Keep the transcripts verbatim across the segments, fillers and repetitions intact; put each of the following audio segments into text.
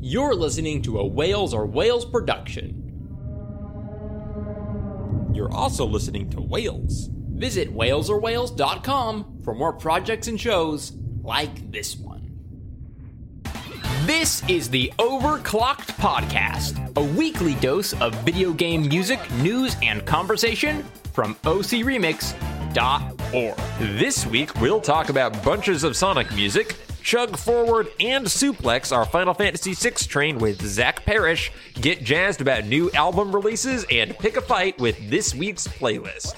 You're listening to a Wales or Wales production. You're also listening to Wales. Visit wales or wales dot com for more projects and shows like this one. This is the Overclocked Podcast, a weekly dose of video game music, news, and conversation from O C remix dot org. This week, we'll talk about bunches of Sonic music, chug forward and suplex our Final Fantasy six train with Zach Parrish, get jazzed about new album releases, and pick a fight with this week's playlist.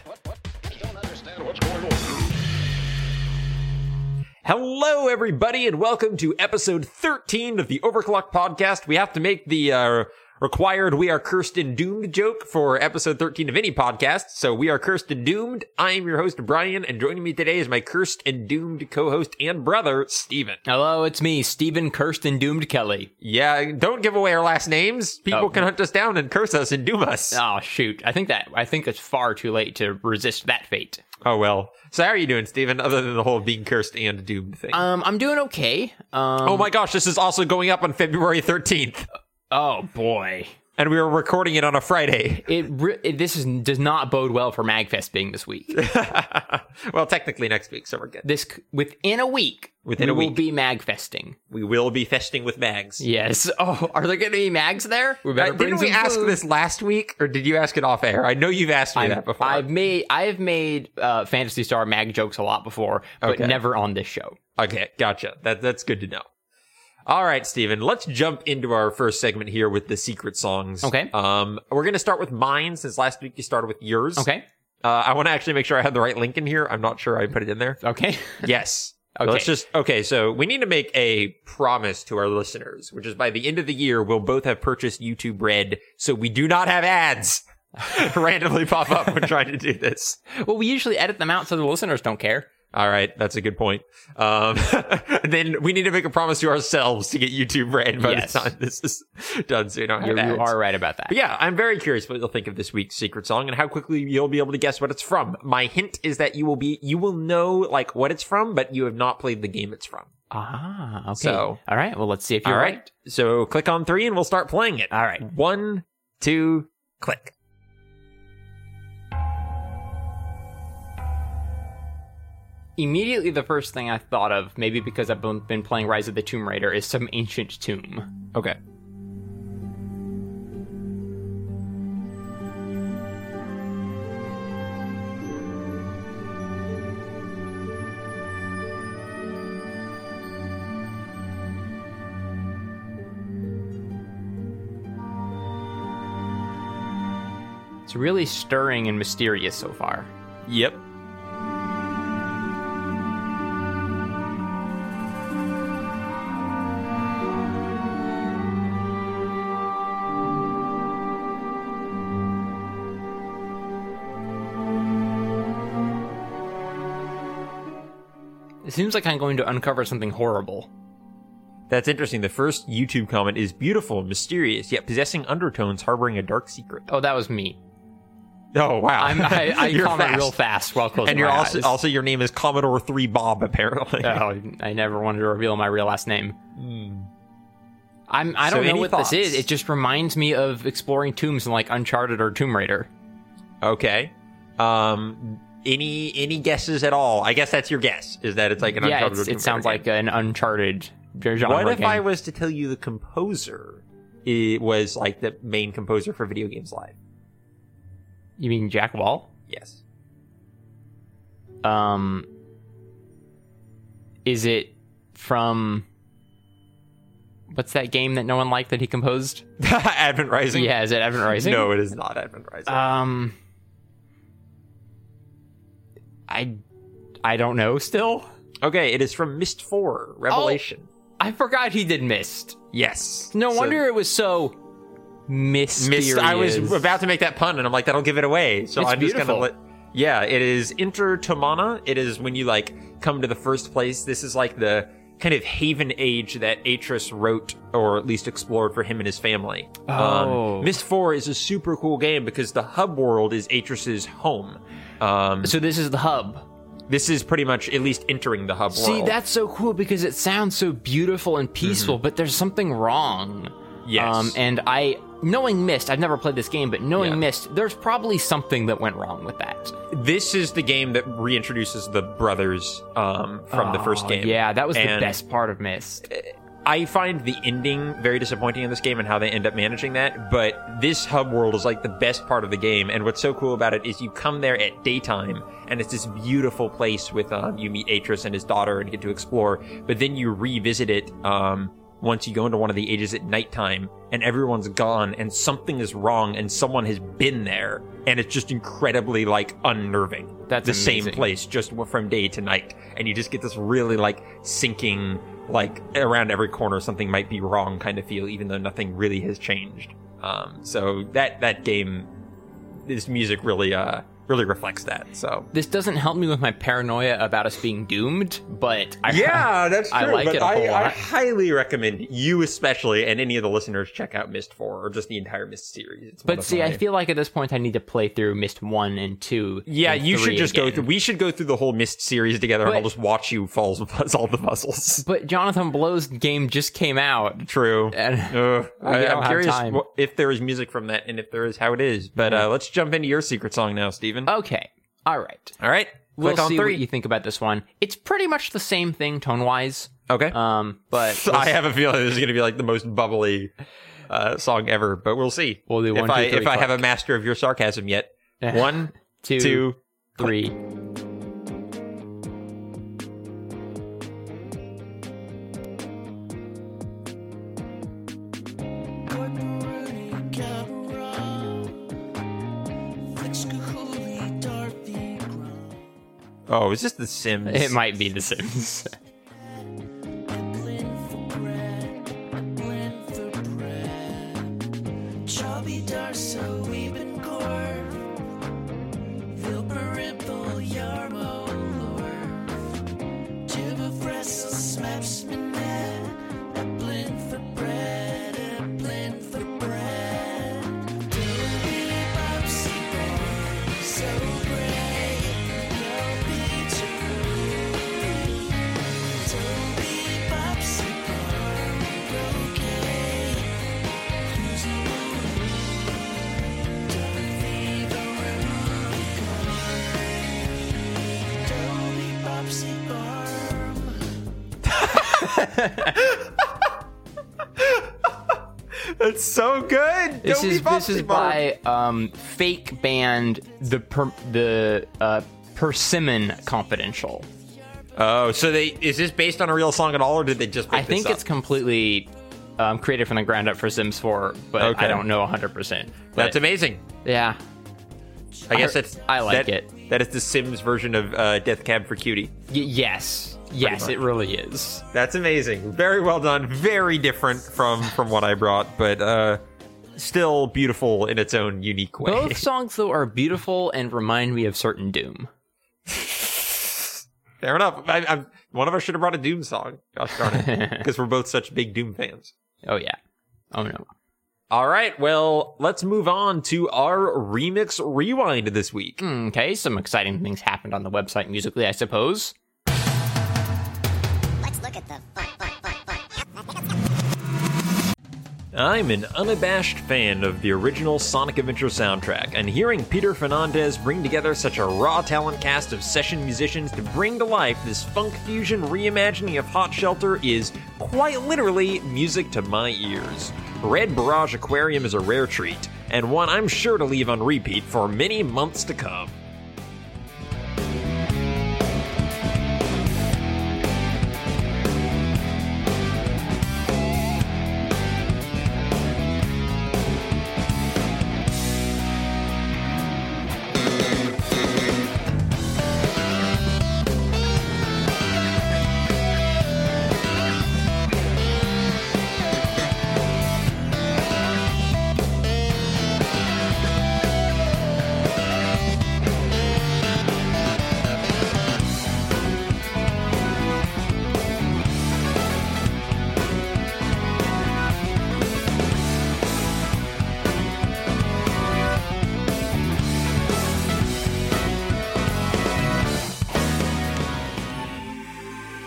Hello, everybody, and welcome to episode thirteen of the Overclock Podcast. We have to make the uh, required We Are Cursed and Doomed joke for episode thirteen of any podcast, so We Are Cursed and Doomed. I am your host, Brian, and joining me today is my cursed and doomed co-host and brother, Steven. Hello, it's me, Steven Cursed and Doomed Kelly. Yeah, don't give away our last names. People oh. can hunt us down and curse us and doom us. Oh, shoot. I think that I think it's far too late to resist that fate. Oh, well. So how are you doing, Steven, other than the whole being cursed and doomed thing? Um, I'm doing okay. Um, oh my gosh, this is also going up on February thirteenth. Oh, boy. And we were recording it on a Friday. It, re- it This is, does not bode well for MagFest being this week. Well, technically next week, so we're good. This Within a week, within we a week. will be MagFesting. We will be festing with mags. Yes. Oh, are there going to be mags there? We better uh, bring didn't we some ask food. this last week, or did you ask it off air? I know you've asked me I'm, that before. I've made I've made uh, Phantasy Star mag jokes a lot before, but okay. never on this show. Okay, gotcha. That That's good to know. All right, Steven, let's jump into our first segment here with the secret songs. Okay. Um, we're going to start with mine, since last week you started with yours. Okay. Uh, I want to actually make sure I have the right link in here. I'm not sure I put it in there. Okay. Yes. Okay. So let's just, okay, so we need to make a promise to our listeners, which is by the end of the year, we'll both have purchased YouTube Red, so we do not have ads randomly pop up when trying to do this. Well, we usually edit them out so the listeners don't care. All right, that's a good point. Um, then we need to make a promise to ourselves to get YouTube Red by yes. the time this is done, so you don't have You're, ads. You are right about that. But yeah, I'm very curious what you'll think of this week's secret song and how quickly you'll be able to guess what it's from. My hint is that you will be you will know like what it's from, but you have not played the game it's from. Ah, okay. So, all right, well, let's see if you're all right. right. So click on three and we'll start playing it. All right. One, two, click. Immediately, the first thing I thought of, maybe because I've been playing Rise of the Tomb Raider, is some ancient tomb. Okay. It's really stirring and mysterious so far. Yep. It seems like I'm going to uncover something horrible. That's interesting. The first YouTube comment is beautiful, mysterious, yet possessing undertones harboring a dark secret. Oh, that was me. Oh, wow. I'm, I, I you're comment fast. real fast while closing And you're my also, eyes. also your name is Commodore three Bob, apparently. Oh, I never wanted to reveal my real last name. Mm. I'm, I So don't know any what thoughts? this is. It just reminds me of exploring tombs in like Uncharted or Tomb Raider. Okay. Um, any any guesses at all? I guess that's your guess, is that it's like an yeah, Uncharted it's, or it Tomb sounds Raider like an Uncharted genre What if game. I was to tell you the composer it was like the main composer for Video Games Live? You mean Jack Wall? Yes. Um, is it from... What's that game that no one liked that he composed? Advent Rising? Yeah, is it Advent Rising? No, it is not Advent Rising. Um, I, I don't know still. Okay, it is from Myst four, Revelation. Oh, I forgot he did Myst. Yes. No So- wonder it was so mysterious. Myst, I was about to make that pun, and I'm like, that'll give it away. So It's I'm just beautiful. gonna let... Yeah, it is Inter Tomana. It is when you, like, come to the first place. This is, like, the kind of haven age that Atris wrote, or at least explored for him and his family. Oh. Um, Myst four is a super cool game because the hub world is Atris's home. Um, So this is the hub. This is pretty much at least entering the hub See, world. that's so cool because it sounds so beautiful and peaceful, Mm-hmm. but there's something wrong. Yes. Um, and I, knowing Myst, I've never played this game, but knowing Yeah. Myst, there's probably something that went wrong with that. This is the game that reintroduces the brothers um, from the first Oh, game. Yeah, that was the And best part of Myst. I find the ending very disappointing in this game and how they end up managing that, but this hub world is like the best part of the game, and what's so cool about it is you come there at daytime, and it's this beautiful place with, um, you meet Atreus and his daughter and get to explore, but then you revisit it, um, once you go into one of the ages at nighttime, and everyone's gone, and something is wrong, and someone has been there, and it's just incredibly, like, unnerving. That's the same amazing. place, just from day to night, and you just get this really, like, sinking, like, around every corner something might be wrong kind of feel, even though nothing really has changed. Um, so that, that game, this music really, uh, really reflects that, so. This doesn't help me with my paranoia about us being doomed, but I, Yeah, that's true. I like but it a whole I, I lot. highly recommend you especially, and any of the listeners, check out Myst four, or just the entire Myst series. It's one But of see, my- I feel like at this point I need to play through Myst one and two. Yeah, and you should three just go again. through, we should go through the whole Myst series together, and But- I'll just watch you fall, solve the puzzles. But Jonathan Blow's game just came out. True. And Uh, we I, don't I'm have curious time. wh- if there is music from that, and if there is, how it is. But uh, let's jump into your secret song now, Steven. Okay, all right. All right. We'll Click on see three. what you think about this one. It's pretty much the same thing tone-wise, Okay. um, but So I have a feeling this is going to be like the most bubbly uh, song ever, but we'll see. We'll do if one, two, I three, if I have a click. master of your sarcasm yet. One, two, two, three. Oh, is this The Sims? It might be The Sims. That's so good. This Don't is be this is Bobsy Barb. by um, fake band the per, the uh, Persimmon Confidential. Oh, so they is this based on a real song at all, or did they just? Make I think this it's up? completely um, created from the ground up for Sims four, but Okay. I don't know one hundred percent. That's amazing. Yeah, I guess I- that's I like that- it. That is the Sims version of uh, Death Cab for Cutie. Y- yes, yes, much. it really is. That's amazing. Very well done. Very different from from what I brought, but uh, still beautiful in its own unique way. Both songs though are beautiful and remind me of certain Doom. Fair enough. I, I, one of us should have brought a Doom song. Gosh darn it, because we're both such big Doom fans. Oh yeah. Oh no. All right, well, let's move on to our remix rewind this week. Okay, some exciting things happened on the website musically, I suppose. Let's look at the fun, fun, fun, fun. I'm an unabashed fan of the original Sonic Adventure soundtrack, and hearing Peter Fernandez bring together such a raw talent cast of session musicians to bring to life this funk fusion reimagining of Hot Shelter is quite literally music to my ears. Red Barrage Aquarium is a rare treat, and one I'm sure to leave on repeat for many months to come.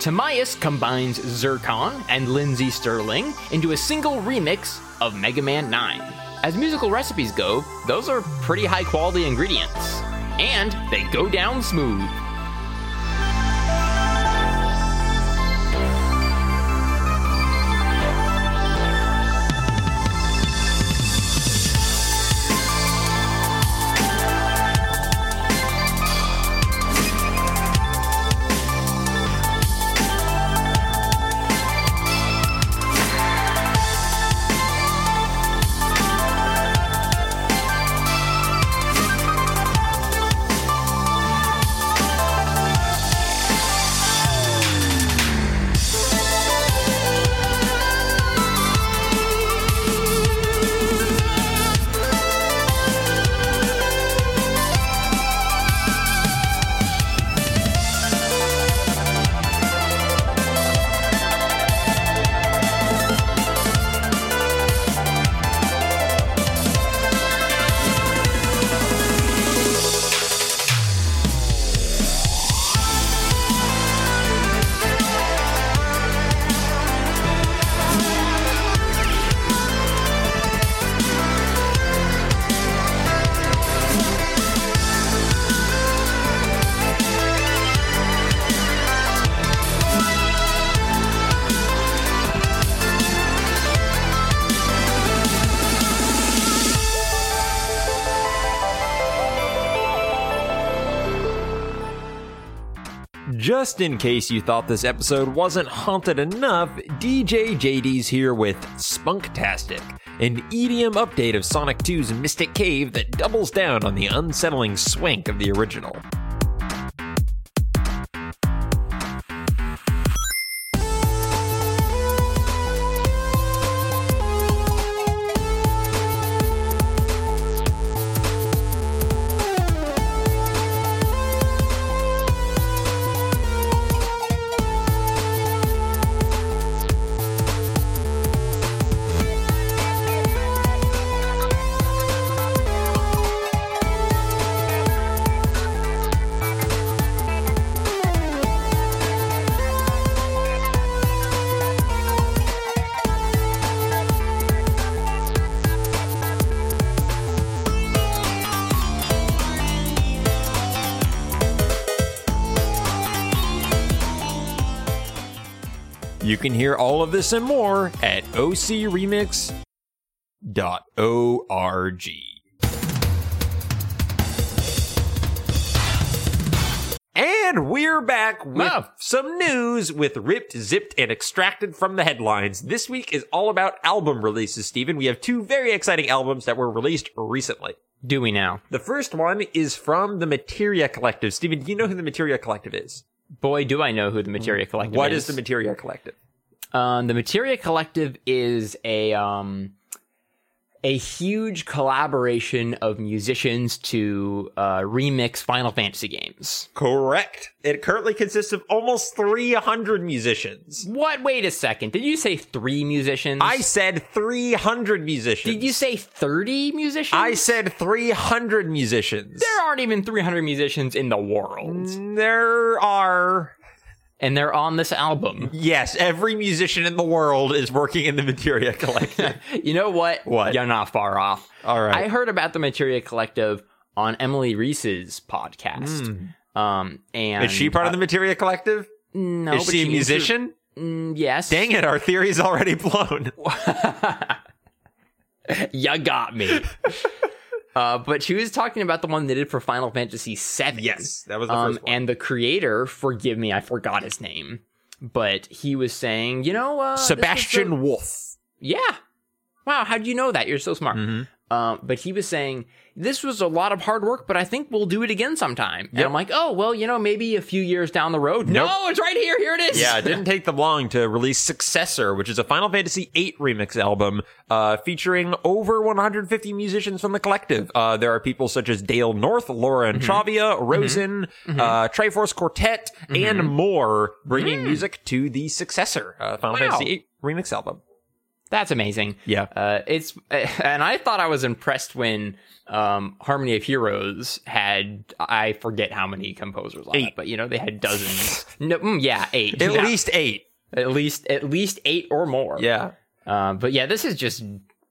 Timaeus combines Zircon and Lindsey Sterling into a single remix of Mega Man nine. As musical recipes go, those are pretty high quality ingredients. And they go down smooth. Just in case you thought this episode wasn't haunted enough, D J J D's here with Spunktastic, an E D M update of Sonic two's Mystic Cave that doubles down on the unsettling swank of the original. You can hear all of this and more at O C remix dot org. And we're back with Wow. some news with Ripped, Zipped, and Extracted from the headlines. This week is all about album releases, Steven. We have two very exciting albums that were released recently. Do we now? The first one is from the Materia Collective. Steven, do you know who the Materia Collective is? Boy, do I know who the Materia Collective What is. is the Materia Collective? Um, the Materia Collective is a um, a huge collaboration of musicians to uh, remix Final Fantasy games. Correct. It currently consists of almost three hundred musicians. What? Wait a second. Did you say three musicians? I said three hundred musicians. Did you say thirty musicians? I said three hundred musicians. There aren't even three hundred musicians in the world. There are... And they're on this album. Yes, every musician in the world is working in the Materia Collective. You know what? What? You're not far off. All right. I heard about the Materia Collective on Emily Reese's podcast. Mm. Um, and Is she part of the Materia Collective? No. Is but she a she musician? Mm, yes. Dang it, our theory's already blown. You got me. Uh, but she was talking about the one they did for Final Fantasy seven. Yes, that was the um, first one. And the creator, forgive me, I forgot his name, but he was saying, you know, uh, Sebastian the... Wolf. Yeah. Wow, how'd you know that? You're so smart. Mm-hmm. Um, but he was saying, this was a lot of hard work, but I think we'll do it again sometime. And Yep. I'm like, oh, well, you know, maybe a few years down the road. Nope. No, it's right here. Here it is. Yeah, it didn't take them long to release Successor, which is a Final Fantasy eight remix album uh, featuring over one hundred fifty musicians from the collective. Uh, there are people such as Dale North, Laura and Chavia, Rosen, Mm-hmm. uh, Triforce Quartet, and more, bringing Mm. music to the Successor, uh, Final Wow. Fantasy eight remix album. That's amazing. Yeah. Uh, it's and I thought I was impressed when um, Harmony of Heroes had, I forget how many composers on eight. it, but you know they had dozens. no, mm, yeah, eight. At yeah. least eight. At least at least eight or more. Yeah. Uh, but yeah, this is just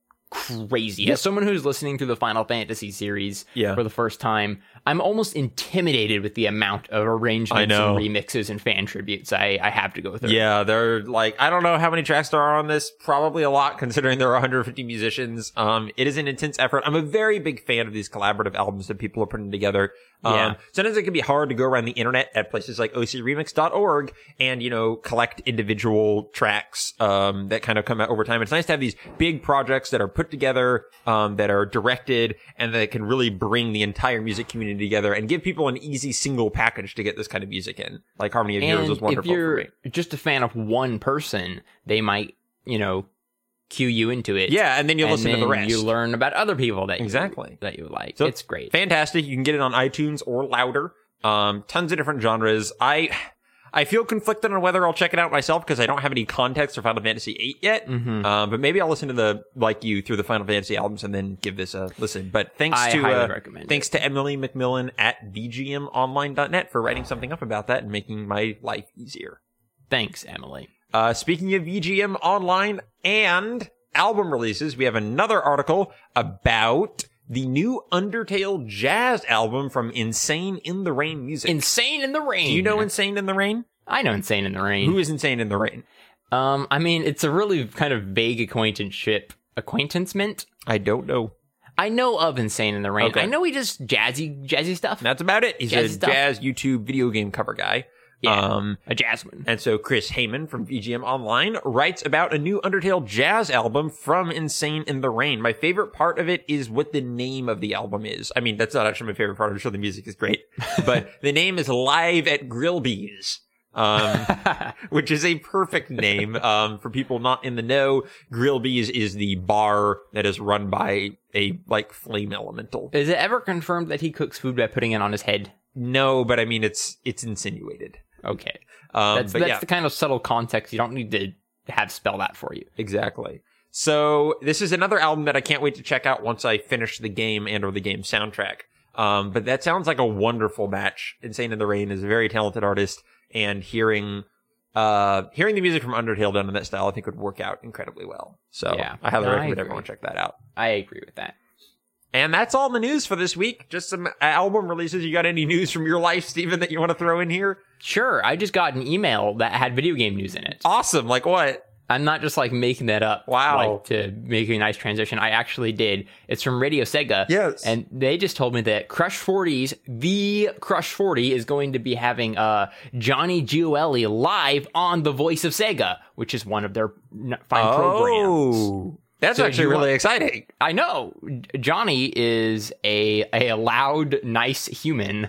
crazy. Yep. As someone who's listening to the Final Fantasy series Yeah. for the first time, I'm almost intimidated with the amount of arrangements I know. and remixes and fan tributes I, I have to go through. Yeah, they're like, I don't know how many tracks there are on this. Probably a lot, considering there are one hundred fifty musicians. Um, it is an intense effort. I'm a very big fan of these collaborative albums that people are putting together. Um, Yeah. Sometimes it can be hard to go around the internet at places like O C remix dot org and, you know, collect individual tracks, um, that kind of come out over time. It's nice to have these big projects that are put together, um, that are directed and that can really bring the entire music community together and give people an easy single package to get this kind of music in. Like Harmony of Heroes And was wonderful if you're for me. just a fan of one person, they might, you know, cue you into it. Yeah, and then you and listen to the then rest. You learn about other people that you, Exactly. that you like. So it's great. Fantastic. You can get it on iTunes or Louder. Um, tons of different genres. I I feel conflicted on whether I'll check it out myself because I don't have any context for Final Fantasy eight yet. Mhm. Um, but maybe I'll listen to the, like you, through the Final Fantasy albums and then give this a listen. But thanks I to, highly uh, recommend thanks it. to Emily McMillan at v g m online dot net for writing something up about that and making my life easier. Thanks, Emily. Uh, speaking of V G M Online and album releases, we have another article about the new Undertale jazz album from Insane in the Rain Music. Insane in the Rain. Do you know Insane in the Rain? I know Insane in the Rain. Who is Insane in the Rain? Um, I mean, it's a really kind of vague acquaintanceship. Acquaintancement? I don't know. I know of Insane in the Rain. Okay. I know he does jazzy, jazzy stuff. That's about it. He's Jazzy a stuff. jazz YouTube video game cover guy. Yeah. Um, a jazzman. And so Chris Heyman from V G M Online writes about a new Undertale jazz album from Insane in the Rain. My favorite part of it is what the name of the album is. I mean, that's not actually my favorite part. I'm sure the music is great. But the name is Live at Grillby's. Um, which is a perfect name. Um, for people not in the know, Grillby's is the bar that is run by a, like, flame elemental. Is it ever confirmed that he cooks food by putting it on his head? No, but I mean, it's, it's insinuated. Okay. Um, That's, but that's yeah. the kind of subtle context you don't need to have spelled out for you. Exactly. So this is another album that I can't wait to check out once I finish the game and or the game soundtrack. Um, but that sounds like a wonderful match. Insane in the Rain is a very talented artist, and hearing, uh, hearing the music from Undertale done in that style, I think would work out incredibly well. So Yeah. I highly No, I recommend agree. everyone check that out. I agree with that. And that's all the news for this week. Just some album releases. You got any news from your life, Steven, that you want to throw in here? Sure, I just got an email that had video game news in it. Awesome. Like what? I'm not just like making that up. Wow. Like to make a nice transition. I actually did. It's from Radio Sega. Yes. And they just told me that Crush forty's The Crush forty is going to be having uh Johnny Gioeli live on The Voice of Sega, which is one of their n- fine programs. Oh, that's So actually you really want- exciting. I know Johnny is a a loud, nice human,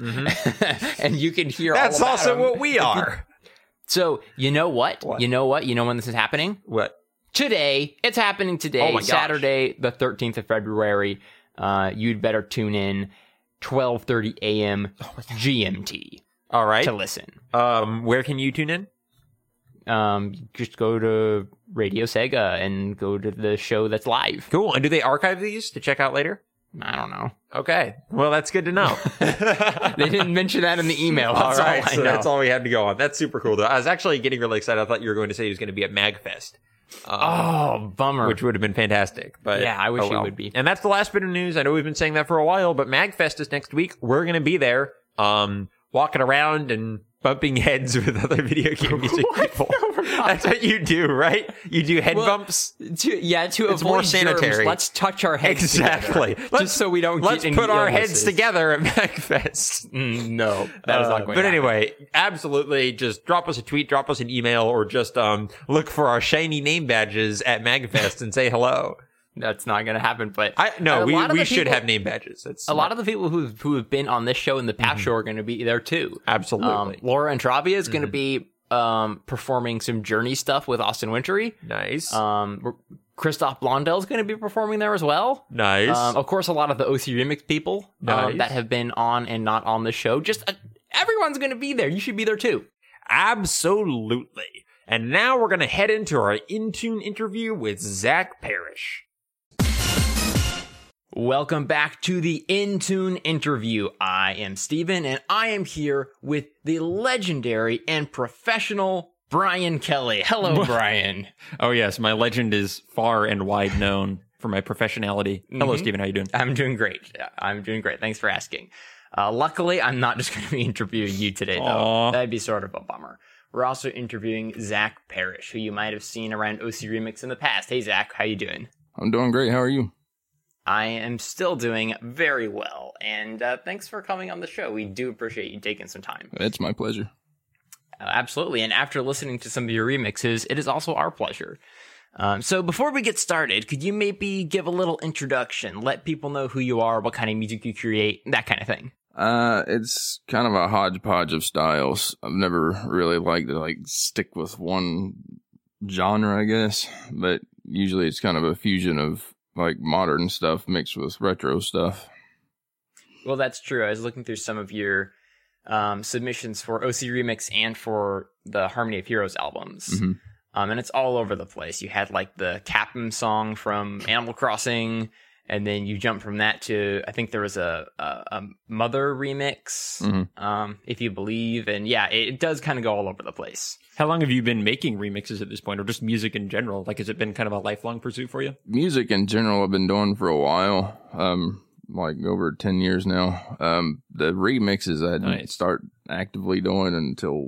and you can hear. That's all about also him. what we are. So you know what? What? You know what? You know when this is happening? What? Today. It's happening today, Oh my gosh. Saturday, the thirteenth of February. Uh, you'd better tune in, twelve thirty a.m. G M T All right. to listen. Um, where can you tune in? Um, just go to Radio Sega and go to the show that's live. Cool. And do they archive these to check out later? I don't know. Okay. Well, that's good to know. They didn't mention that in the email. all That's all, right. I So know. that's all we had to go on. That's super cool, though. I was actually getting really excited. I thought you were going to say he was going to be at MagFest. Um, Oh, bummer. Which would have been fantastic. But Yeah, I wish oh it well. would be. And that's the last bit of news. I know we've been saying that for a while, but MagFest is next week. We're going to be there, um, walking around and bumping heads with other video game music people. That's what you do, right? You do head Well, bumps. To, yeah, to It's avoid more germs, sanitary. let's touch our heads Exactly. together, Let's- just so we don't Let's get put any our illnesses. heads together at MagFest. Mm, no, that is Uh, not going but to happen. anyway, absolutely, just drop us a tweet, drop us an email, or just um look for our shiny name badges at MagFest and say hello. That's not going to happen. But I no, a we lot of we the should people- have name badges. It's A lot of the people who who have been on this show in the past show are going to be there too. absolutely Um, Laura Antravia is going to be um, performing some Journey stuff with Austin Wintory. nice, Um, Christoph Blondell is going to be performing there as well. nice. Um, of course, a lot of the O C Remix people Nice. um, that have been on and not on the show. Just uh, everyone's going to be there. You should be there too. Absolutely. And now we're going to head into our In-Tune interview with Zach Parrish. Welcome back to the In-Tune interview. I am Steven, and I am here with the legendary and professional Brian Kelly. Hello, Brian. Oh, yes. My legend is far and wide known for my professionality. Mm-hmm. Hello, Steven. How you doing? I'm doing great. I'm doing great. Thanks for asking. Uh, luckily, I'm not just going to be interviewing you today, though. Aww. That'd be sort of a bummer. We're also interviewing Zach Parrish, who you might have seen around O C Remix in the past. Hey, Zach. How you doing? I'm doing great. How are you? I am still doing very well, and uh, thanks for coming on the show. We do appreciate you taking some time. It's my pleasure. Uh, absolutely, and after listening to some of your remixes, it is also our pleasure. Um, so before we get started, could you maybe give a little introduction, let people know who you are, what kind of music you create, that kind of thing? Uh, it's kind of a hodgepodge of styles. I've never really liked to like stick with one genre, I guess, but usually it's kind of a fusion of like modern stuff mixed with retro stuff. Well, that's true. I was looking through some of your um, submissions for O C Remix and for the Harmony of Heroes albums. Mm-hmm. Um, and it's all over the place. You had like the Captain song from Animal Crossing, and then you jump from that to, I think there was a, a, a Mother remix, mm-hmm. um, If You Believe. And yeah, it, it does kind of go all over the place. How long have you been making remixes at this point, or just music in general? Like, has it been kind of a lifelong pursuit for you? Music in general I've been doing for a while, um, like over ten years now. Um, the remixes I didn't Nice. start actively doing until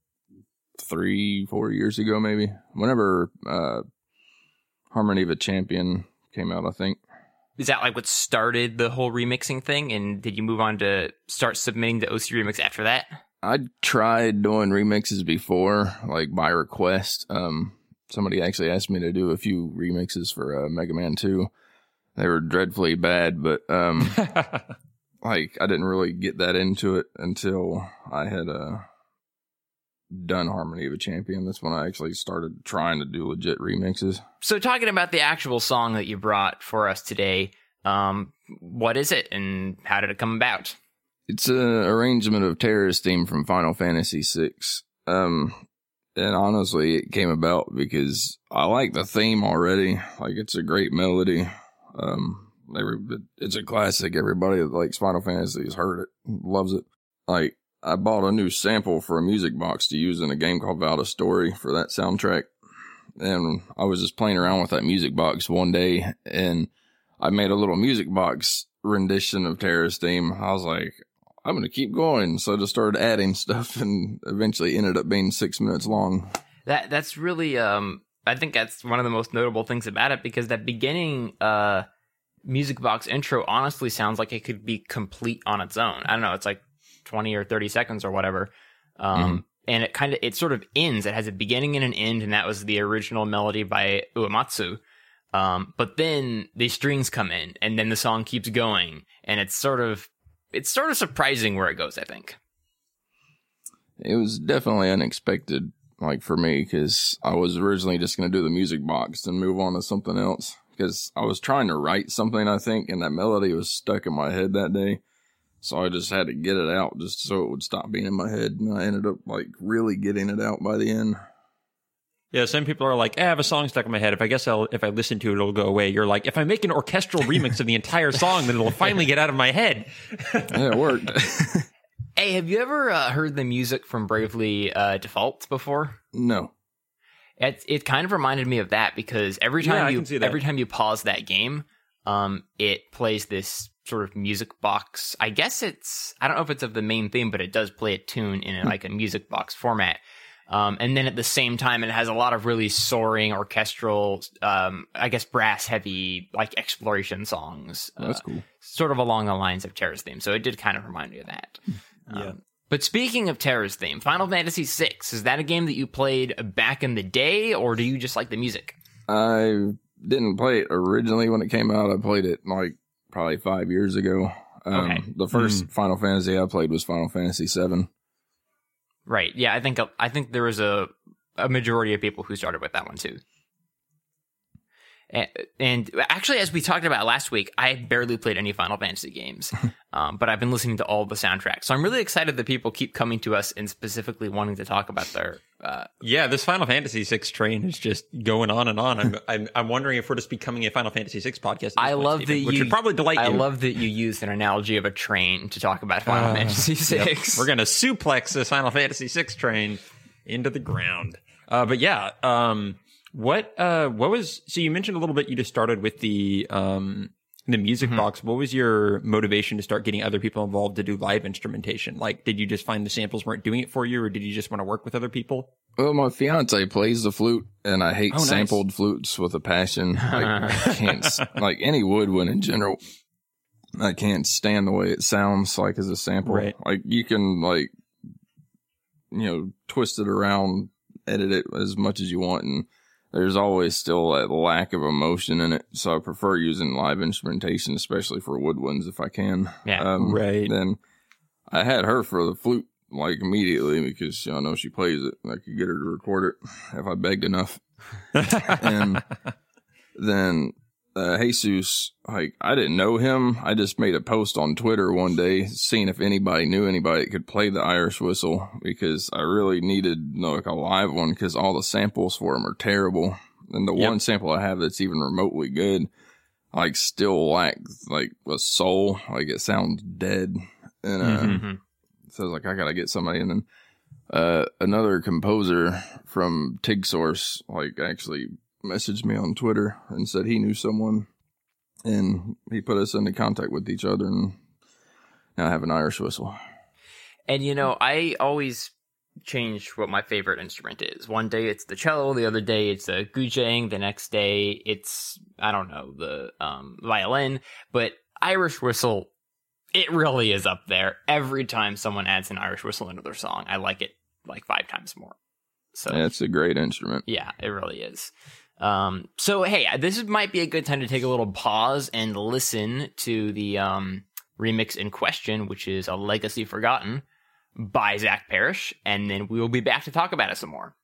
three, four years ago, maybe. Whenever uh, Harmony of a Champion came out, I think. Is that like what started the whole remixing thing? And did you move on to start submitting to O C Remix after that? I tried doing remixes before, like by request. Um, somebody actually asked me to do a few remixes for uh, Mega Man two. They were dreadfully bad, but um, like I didn't really get that into it until I had uh, done Harmony of a Champion. That's when I actually started trying to do legit remixes. So talking about the actual song that you brought for us today, um, what is it and how did it come about? It's an arrangement of Terra's theme from Final Fantasy six. Um, and honestly, it came about because I like the theme already. Like, it's a great melody. Um, every, it's a classic. Everybody that likes Final Fantasy has heard it, loves it. Like, I bought a new sample for a music box to use in a game called Valda Story for that soundtrack. And I was just playing around with that music box one day, and I made a little music box rendition of Terra's theme. I was like, I'm going to keep going. So I just started adding stuff and eventually ended up being six minutes long. That That's really, um, I think that's one of the most notable things about it, because that beginning uh, music box intro honestly sounds like it could be complete on its own. I don't know. It's like twenty or thirty seconds or whatever. Um, mm-hmm. And it kind of, it sort of ends. It has a beginning and an end, and that was the original melody by Uematsu. Um, but then the strings come in, and then the song keeps going, and it's sort of, it's sort of surprising where it goes, I think. It was definitely unexpected, like for me, because I was originally just going to do the music box and move on to something else, because I was trying to write something, I think, and that melody was stuck in my head that day. So I just had to get it out just so it would stop being in my head. And I ended up like really getting it out by the end. Yeah, some people are like, eh, I have a song stuck in my head. If I guess I'll, if I listen to it, it'll go away. You're like, if I make an orchestral remix of the entire song, then it'll finally get out of my head. Yeah, it worked. Hey, have you ever uh, heard the music from Bravely uh, Default before? No. It it kind of reminded me of that, because every time Yeah, I you can see that. every time you pause that game, um, it plays this sort of music box. I guess it's, I don't know if it's of the main theme, but it does play a tune in like a music box format. Um, and then at the same time, it has a lot of really soaring orchestral, um, I guess brass heavy, like exploration songs. Oh, that's uh, cool. Sort of along the lines of Terra's theme. So it did kind of remind me of that. Yeah. Um, but speaking of Terra's theme, Final Fantasy six, is that a game that you played back in the day, or do you just like the music? I didn't play it originally when it came out. I played it like probably five years ago. Um, Okay. The first Mm. Final Fantasy I played was Final Fantasy seven. Right. Yeah, I think I think there was a a majority of people who started with that one too. And, and actually, as we talked about last week, I had barely played any Final Fantasy games, um, but I've been listening to all the soundtracks. So I'm really excited that people keep coming to us and specifically wanting to talk about their. Uh, yeah, this Final Fantasy six train is just going on and on. I'm, I'm, I'm wondering if we're just becoming a Final Fantasy six podcast. I point, love Stephen, that which you. would probably delight I you. love that you used an analogy of a train to talk about Final uh, Fantasy six. Yep. We're gonna suplex this Final Fantasy six train into the ground. Uh, but yeah, um. What uh what was so you mentioned a little bit you just started with the um the music mm-hmm. box. What was your motivation to start getting other people involved to do live instrumentation? Like, did you just find the samples weren't doing it for you, or did you just want to work with other people? Well, my fiance plays the flute, and I hate oh, nice. sampled flutes with a passion. Like, I can't like any woodwind in general. I can't stand the way it sounds like as a sample. Right. Like you can like you know twist it around, edit it as much as you want, and there's always still that lack of emotion in it. So I prefer using live instrumentation, especially for woodwinds if I can. Yeah, um, right. Then I had her for the flute like immediately because you know, I know she plays it. I could get her to record it if I begged enough. And then uh, Jesus, like I didn't know him. I just made a post on Twitter one day seeing if anybody knew anybody that could play the Irish whistle because I really needed you know, like a live one because all the samples for them are terrible. And the yep. one sample I have that's even remotely good, like still lack like a soul. Like it sounds dead. And uh, mm-hmm. so I was like, I gotta get somebody. And then uh, another composer from Tig Source, like actually messaged me on Twitter and said he knew someone, and he put us into contact with each other, and now I have an Irish whistle. And you know, I always change what my favorite instrument is. One day it's the cello, the other day it's a guzheng, the next day it's I don't know the um, violin. But Irish whistle, it really is up there. Every time someone adds an Irish whistle into their song, I like it like five times more. So yeah, it's a great instrument. Yeah, it really is. Um, so, hey, this might be a good time to take a little pause and listen to the um, remix in question, which is A Legacy Forgotten by Zach Parrish, and then we will be back to talk about it some more.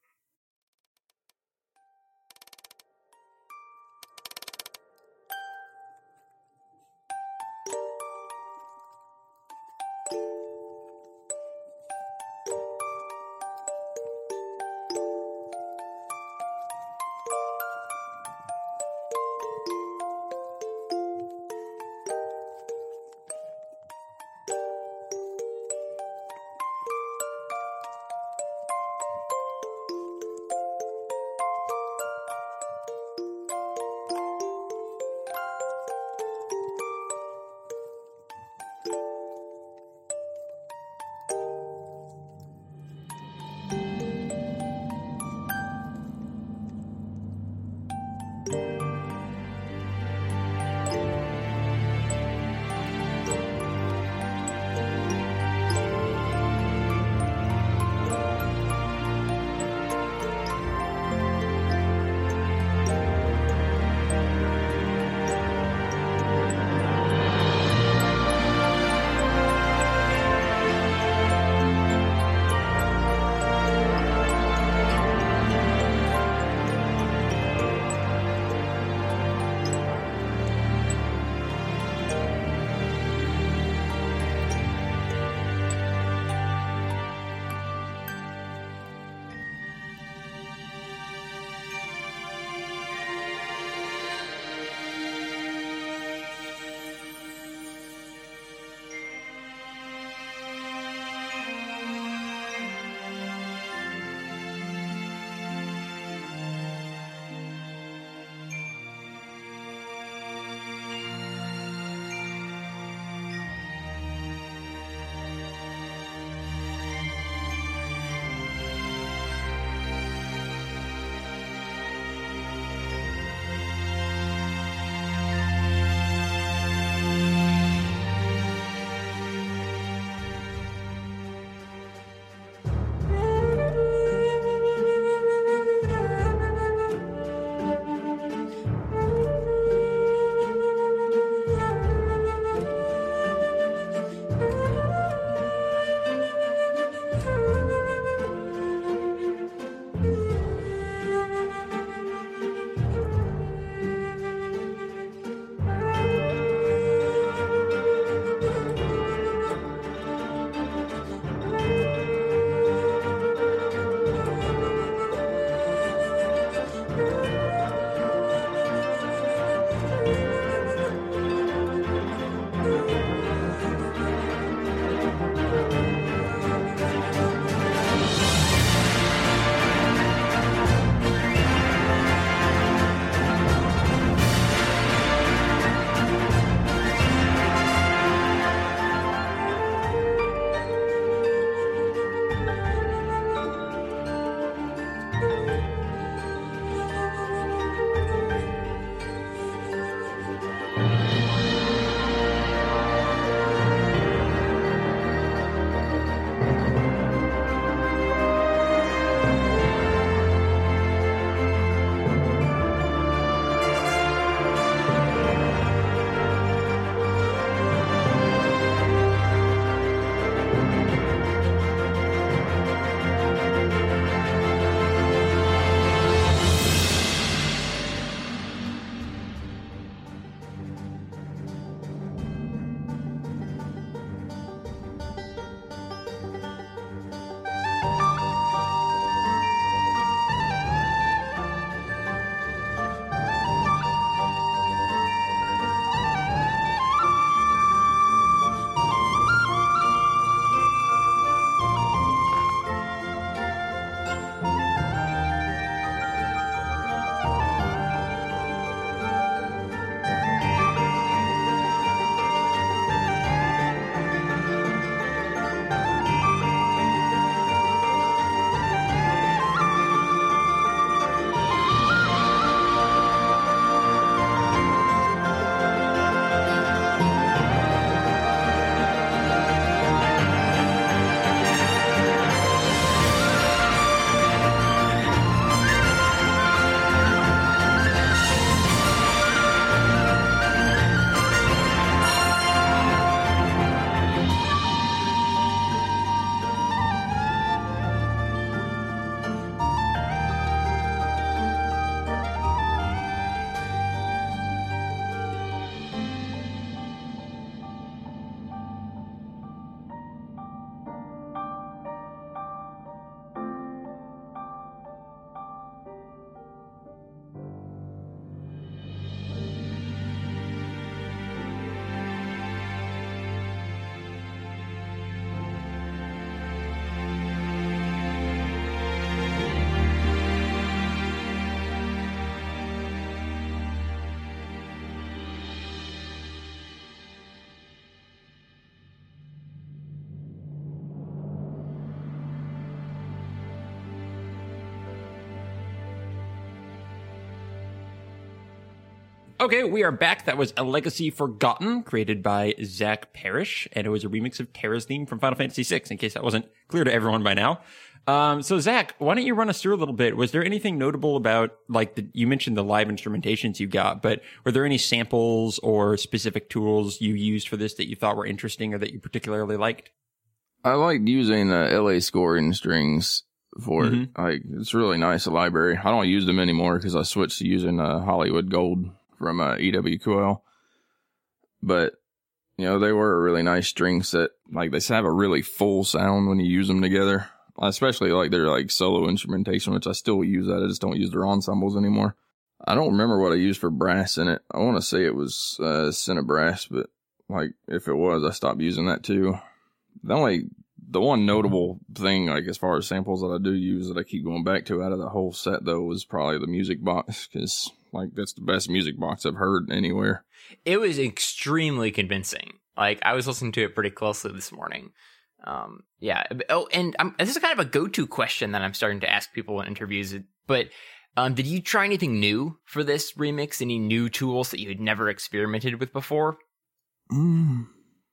Okay, we are back. That was A Legacy Forgotten, created by Zach Parrish, and it was a remix of Terra's theme from Final Fantasy six, in case that wasn't clear to everyone by now. Um, so Zach, why don't you run us through a little bit? Was there anything notable about, like, the, you mentioned the live instrumentations you got, but were there any samples or specific tools you used for this that you thought were interesting or that you particularly liked? I liked using uh, L A scoring strings for Mhm. it. Like, it's really nice, a library. I don't use them anymore because I switched to using uh, Hollywood Gold from uh, E W Q L. But, you know, they were a really nice string set. Like, they have a really full sound when you use them together. Especially, like, their, like, solo instrumentation, which I still use that. I just don't use their ensembles anymore. I don't remember what I used for brass in it. I want to say it was uh, Cinebrass, but, like, if it was, I stopped using that, too. The only... The one notable thing, like, as far as samples that I do use that I keep going back to out of the whole set, though, was probably the music box, because, like, that's the best music box I've heard anywhere. It was extremely convincing. Like, I was listening to it pretty closely this morning. Um, yeah. Oh, and um, this is kind of a go-to question that I'm starting to ask people in interviews. But um, did you try anything new for this remix? Any new tools that you had never experimented with before? Mm.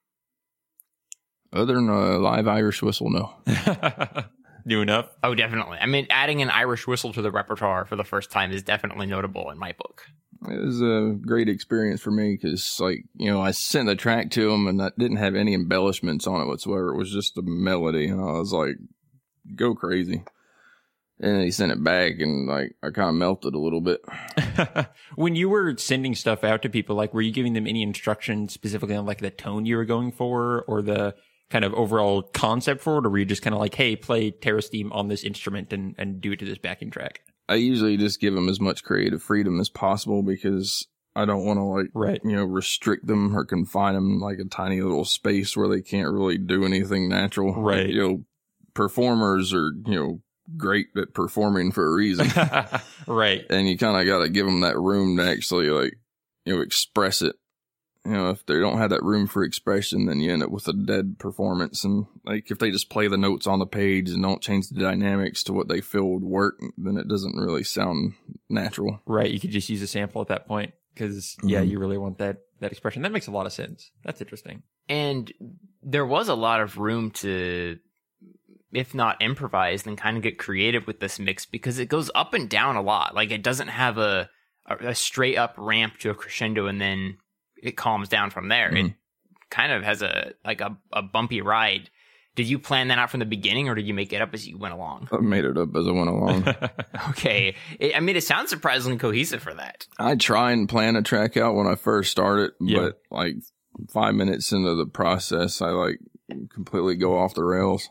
Other than a live Irish whistle, no. New enough? Oh, definitely. I mean, adding an Irish whistle to the repertoire for the first time is definitely notable in my book. It was a great experience for me because, like, you know, I sent the track to him and that didn't have any embellishments on it whatsoever. It was just a melody, and I was like, go crazy. And then he sent it back, and, like, I kind of melted a little bit. When you were sending stuff out to people, like, were you giving them any instructions specifically on, like, the tone you were going for or the kind of overall concept for it, or were you just kind of like, hey, play Terra's theme on this instrument and, and do it to this backing track? I usually just give them as much creative freedom as possible because I don't want to, like, right. you know, restrict them or confine them like a tiny little space where they can't really do anything natural. Right. Like, you know, performers are, you know, great at performing for a reason. Right. And you kind of got to give them that room to actually, like, you know, express it. You know, if they don't have that room for expression, then you end up with a dead performance. And, like, if they just play the notes on the page and don't change the dynamics to what they feel would work, then it doesn't really sound natural. Right. You could just use a sample at that point because, yeah, Mm-hmm. you really want that, that expression. That makes a lot of sense. That's interesting. And there was a lot of room to, if not improvise, then kind of get creative with this mix because it goes up and down a lot. Like, it doesn't have a, a, a straight up ramp to a crescendo and then it calms down from there. Mm-hmm. It kind of has a like a, a bumpy ride. Did you plan that out from the beginning, or did you make it up as you went along? I made it up as I went along. Okay. It, I mean, it sounds surprisingly cohesive for that. I try and plan a track out when I first start it, Yeah. but, like, five minutes into the process, I, like, completely go off the rails.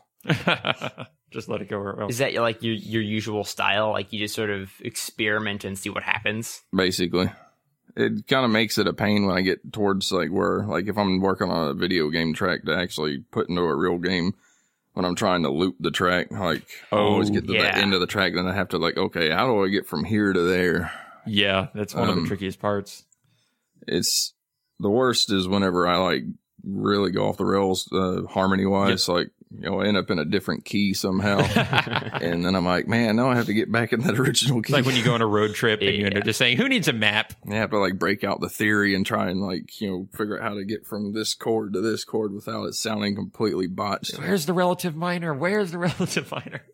Just let it go. Well. Is that like your your usual style? Like, you just sort of experiment and see what happens? Basically. It kind of makes it a pain when I get towards, like, where, like, if I'm working on a video game track to actually put into a real game, when I'm trying to loop the track, like, I always get to yeah. that end of the track, then I have to, like, okay, how do I get from here to there? Yeah, that's one Um, of the trickiest parts. It's, the worst is whenever I, like, really go off the rails, uh, harmony-wise, like, you know, I end up in a different key somehow. And then I'm like, man, now I have to get back in that original key. Like when you go on a road trip and you end Yeah. up just saying, who needs a map? I have to, like, break out the theory and try and, like, you know, figure out how to get from this chord to this chord without it sounding completely botched. Where's the relative minor? Where's the relative minor?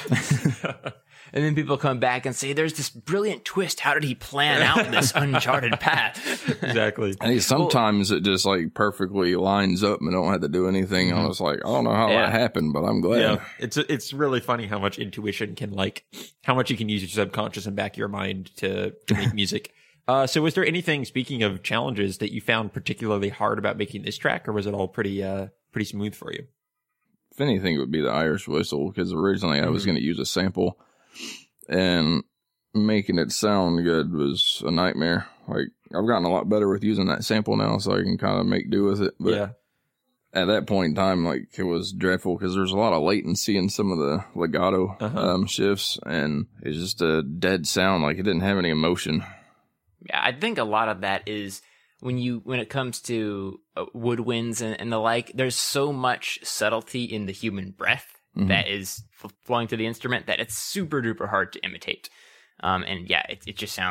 And then people come back and say, there's this brilliant twist. How did he plan out this uncharted path? Exactly. Hey, sometimes it just, like, perfectly lines up and I don't have to do anything. I was like, I don't know how Yeah. that happened, but I'm glad. Yeah, it's it's really funny how much intuition can, like, how much you can use your subconscious and back your mind to, to make music. Uh, so was there anything, speaking of challenges, that you found particularly hard about making this track, or was it all pretty uh pretty smooth for you? If anything, it would be the Irish whistle, because originally I was going to use a sample, and making it sound good was a nightmare. Like, I've gotten a lot better with using that sample now, so I can kind of make do with it. But yeah. at that point in time, like, it was dreadful because there's a lot of latency in some of the legato Uh-huh. um, shifts, and it's just a dead sound. Like, it didn't have any emotion. Yeah, I think a lot of that is when you when it comes to uh, woodwinds and, and the like, there's so much subtlety in the human breath Mhm. that is f- flowing through the instrument that it's super duper hard to imitate. Um, and yeah, it, it just sounds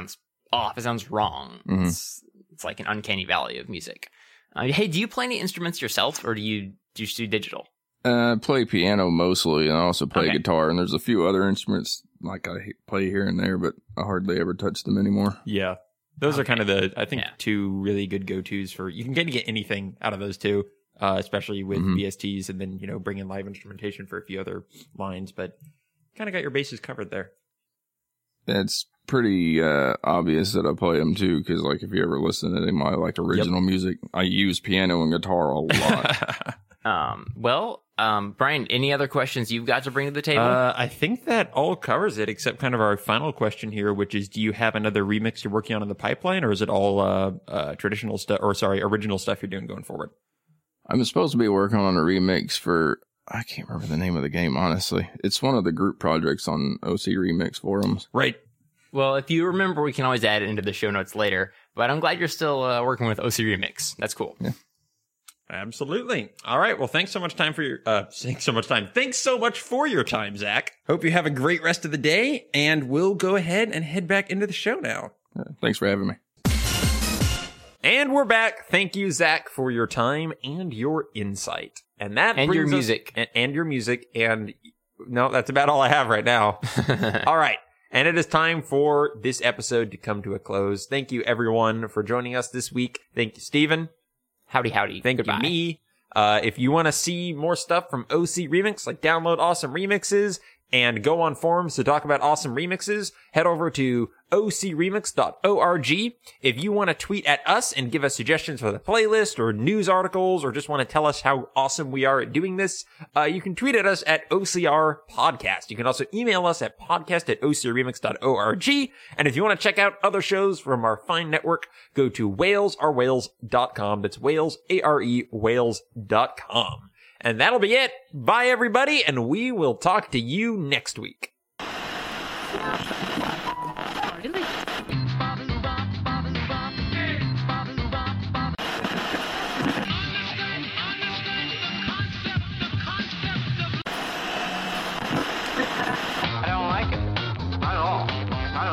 off. It sounds wrong. Mhm. It's, it's like an uncanny valley of music. Uh, hey, do you play any instruments yourself, or do you do you just do digital? Uh, I play piano mostly, and I also play Okay. guitar. And there's a few other instruments like I play here and there, but I hardly ever touch them anymore. Yeah. Those are Okay. kind of the, I think, Yeah. two really good go-tos for, you can kind of get anything out of those two, uh, especially with Mhm. V S Ts, and then, you know, bring in live instrumentation for a few other lines, but kind of got your bases covered there. It's pretty uh, obvious that I play them too, because like if you ever listen to any of my like original music, I use piano and guitar a lot. Um, well, um, Brian, any other questions you've got to bring to the table? Uh, I think that all covers it, except kind of our final question here, which is, do you have another remix you're working on in the pipeline, or is it all uh, uh, traditional stuff, or sorry, original stuff you're doing going forward? I'm supposed to be working on a remix for, I can't remember the name of the game, honestly. It's one of the group projects on O C Remix forums. Right. Well, if you remember, we can always add it into the show notes later. But I'm glad you're still uh, working with O C Remix. That's cool. Yeah. Absolutely. All right. Well, thanks so much time for your, uh, thanks so much time. Thanks so much for your time, Zach. Hope you have a great rest of the day, and we'll go ahead and head back into the show now. Uh, thanks for having me. And we're back. Thank you, Zach, for your time and your insight. And that And your brings us- music. and, and your music. And no, that's about all I have right now. All right. And it is time for this episode to come to a close. Thank you, everyone, for joining us this week. Thank you, Stephen. Howdy, howdy. Thank Goodbye. you, me. Uh, if you want to see more stuff from O C Remix, like download awesome remixes and go on forums to talk about awesome remixes, head over to O C remix dot org. If you want to tweet at us and give us suggestions for the playlist or news articles, or just want to tell us how awesome we are at doing this, uh, you can tweet at us at O C R Podcast. You can also email us at podcast at O C remix dot org. And if you want to check out other shows from our fine network, go to wales are wales dot com. That's Wales, A R E, wales dot com. And that'll be it. Bye, everybody, and we will talk to you next week. I don't like it. Not at all. Not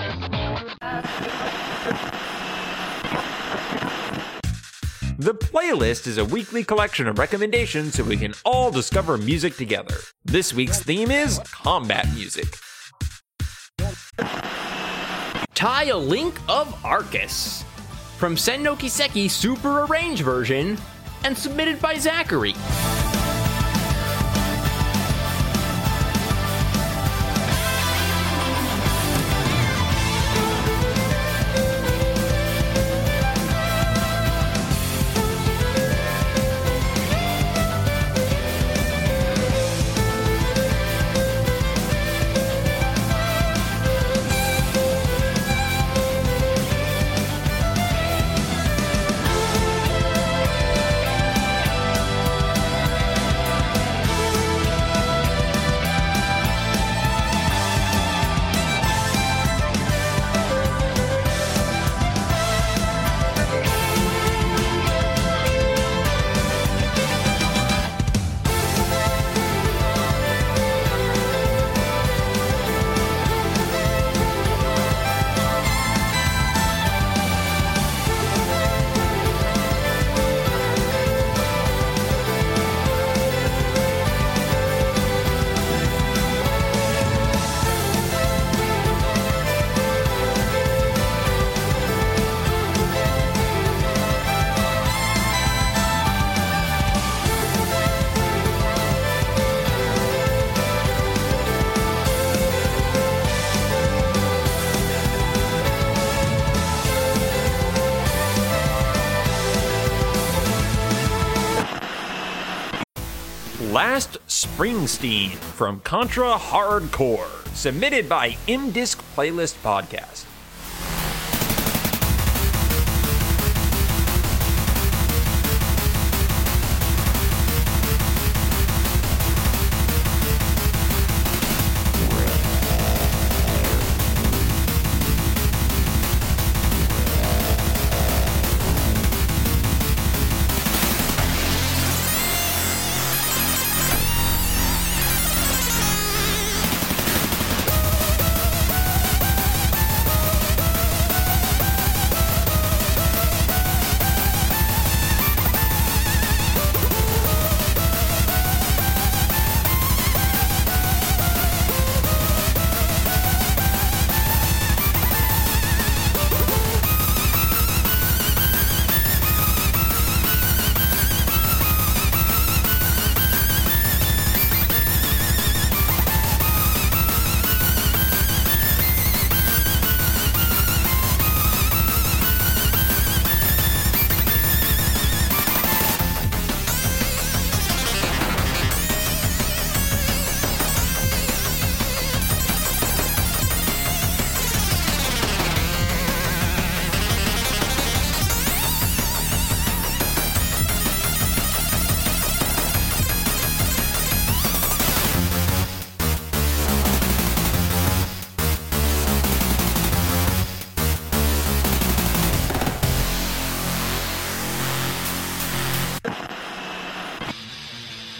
at all. The playlist is a weekly collection of recommendations so we can all discover music together. This week's theme is combat music. Tie a Link of Arcus from Senno Kiseki Super Arranged version and submitted by Zachary. Last Springsteen from Contra Hardcore, submitted by M Disc Playlist Podcast.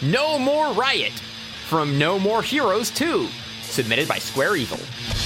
No More Riot from No More Heroes two, submitted by Square Eagle.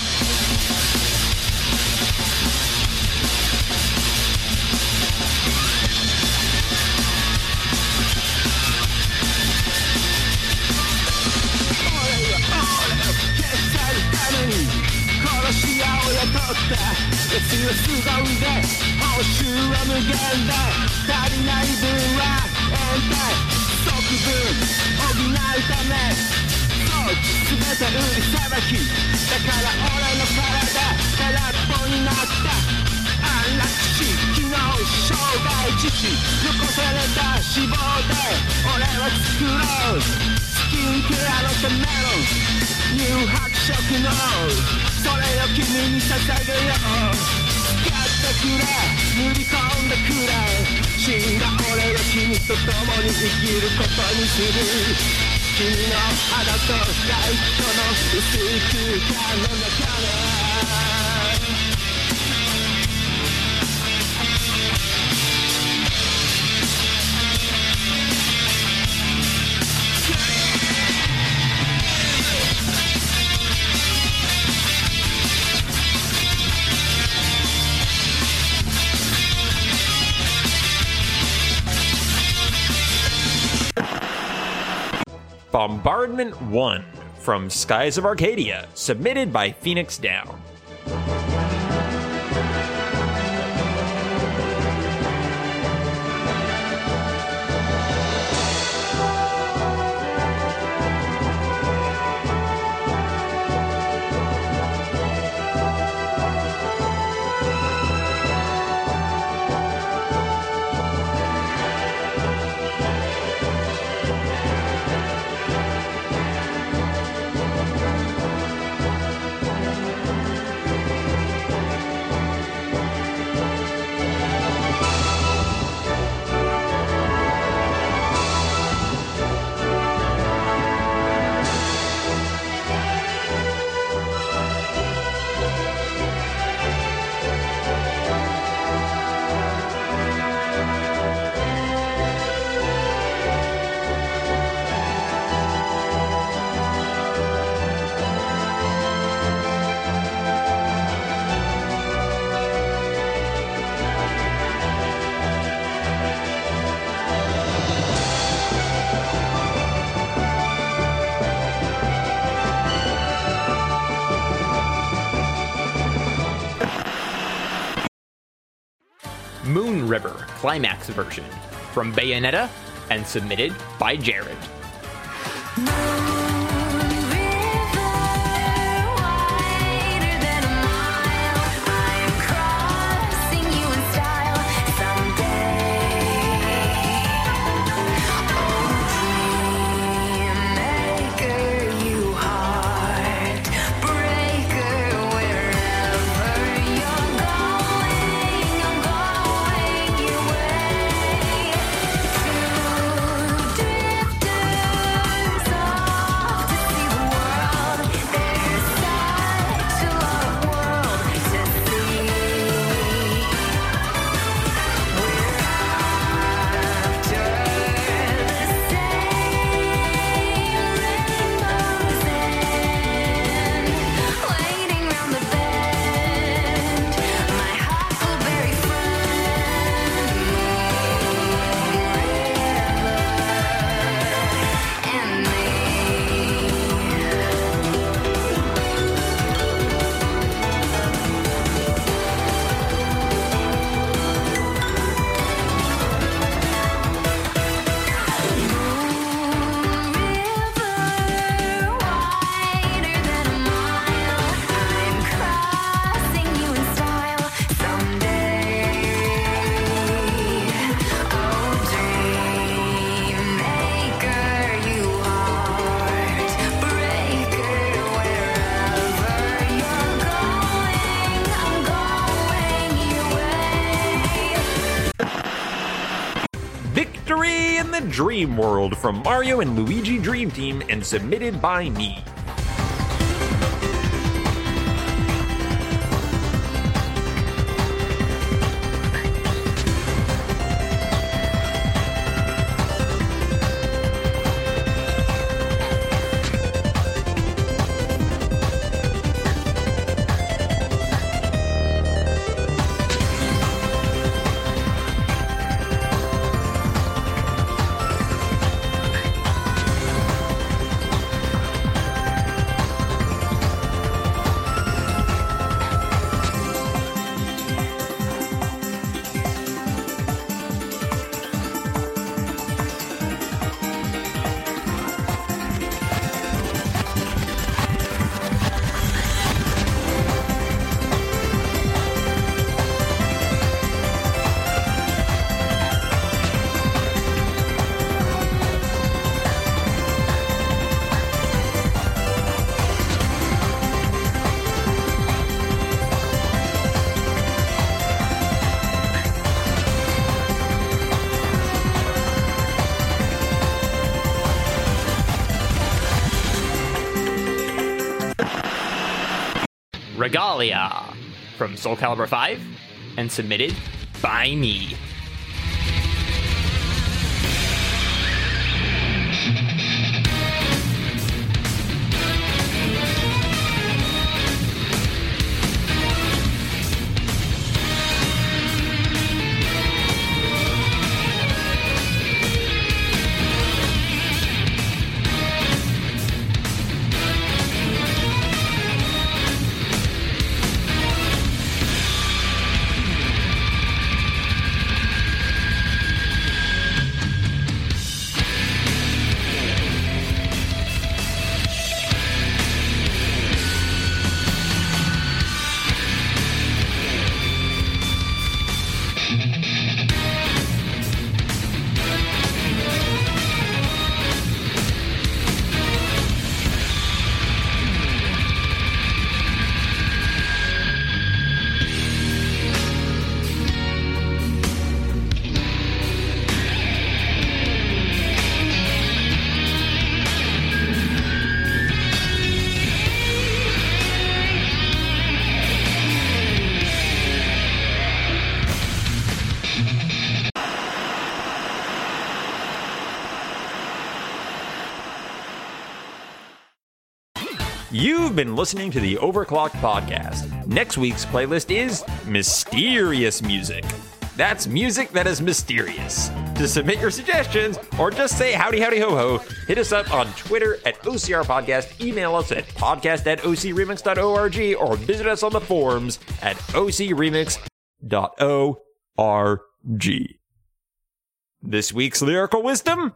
Bombardment one from Skies of Arcadia, submitted by Phoenix Down. Moon River Climax version from Bayonetta and submitted by Jared. Victory in the Dream World from Mario and Luigi Dream Team and submitted by me. Regalia from Soul Calibur five and submitted by me. You've been listening to the Overclocked Podcast. Next week's playlist is Mysterious Music. That's music that is mysterious. To submit your suggestions or just say howdy howdy ho ho, hit us up on Twitter at O C R Podcast, email us at podcast at O C remix dot org, or visit us on the forums at O C remix dot org. This week's lyrical wisdom?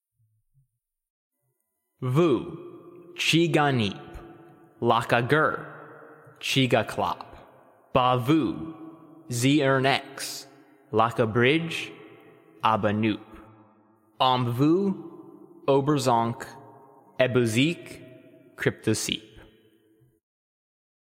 Vu, Chiganip, Lakagur, Chigaklop, Bavu, Zernex, Lakabridge, Abanoop, Omvu, Oberzonk, Ebuzik, Cryptoseek.